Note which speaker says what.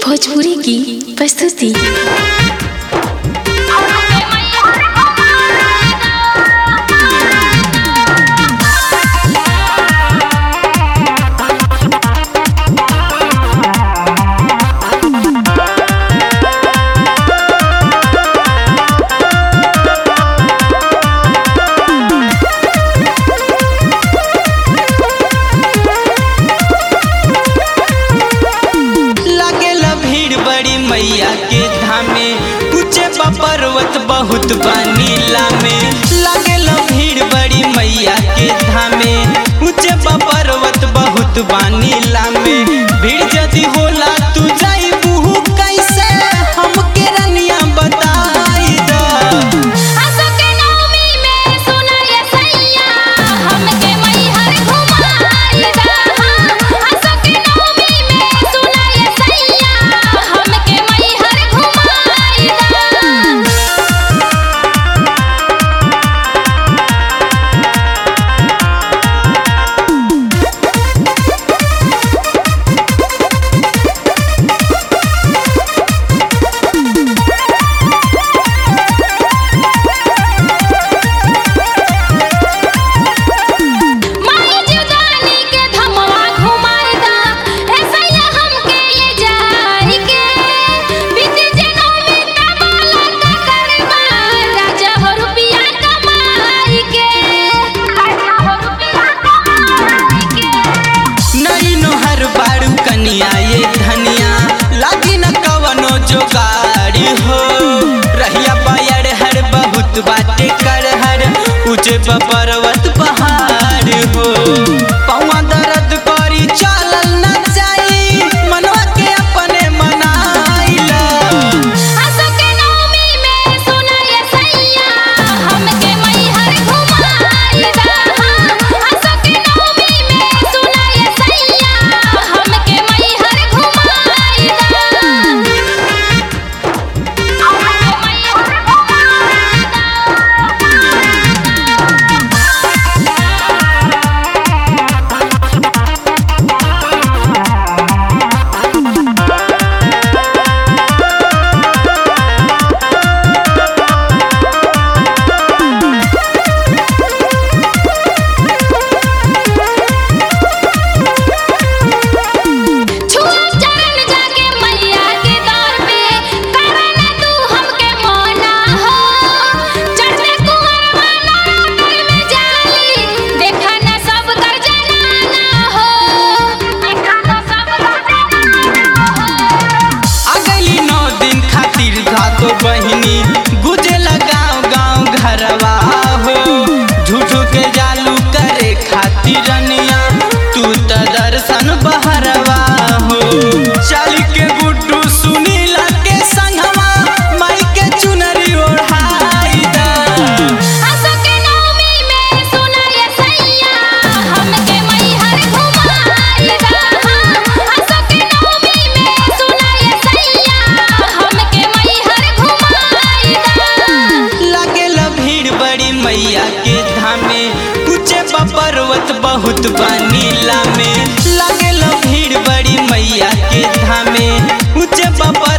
Speaker 1: भोजपुरी की प्रस्तुति।
Speaker 2: मैया के धामे ऊंचे पर्वत बहुत बनीला में लागेला भीड़ बड़ी मैया के धामे ऊंचे पर्वत बहुत बनीला में भीड़ यदि होला तू जाइबू कैसे हमके रनिया बताई द ये धनिया लागी न कवनो जोगाड़ी हो रहिया बायर हर बहुत बाटे कर हर ऊंचे पर्वत पहाड़ हो पौवा दर्द करी चलल न जाई मनवा के अपने मनाइला तो बहिनी गुजला गाँव गाँव घरवा हो झूठू के जालू करे खातिर रनिया तू त दर्शन बहरवा हो चल के गुड्डू सुनीला के संगवा माई के चुनरी ओढ़ाई दा मैया के धामे ऊंचे पर्वत बहुत बनीला में लागेला भीड़ बड़ी मैया के धामे ऊंचे